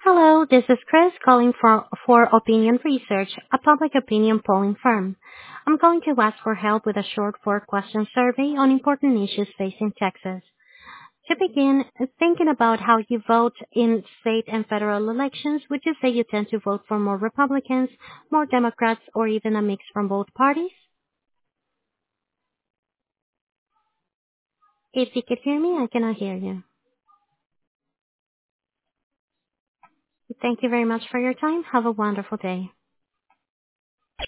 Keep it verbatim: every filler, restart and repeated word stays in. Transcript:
Hello, this is Chris calling for, for Opinion Research, a public opinion polling firm. I'm going to ask for help with a short four-question survey on important issues facing Texas. To begin, thinking about how you vote in state and federal elections, would you say you tend to vote for more Republicans, more Democrats, or even a mix from both parties? If you could hear me, I cannot hear you. Thank you very much for your time. Have a wonderful day.